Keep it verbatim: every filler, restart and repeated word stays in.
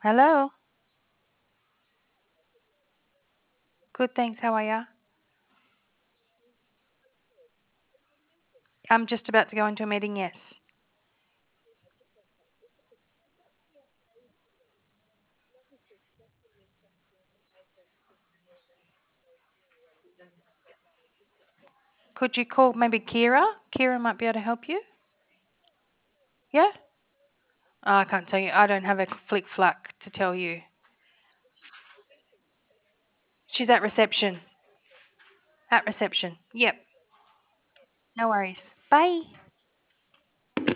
Hello. Good, thanks. How are ya? I'm just about to go into a meeting, yes. Could you call maybe Kira? Kira might be able to help you. Yeah? Oh, I can't tell you. I don't have a flick flack to tell you. She's at reception. At reception. Yep. No worries. Bye.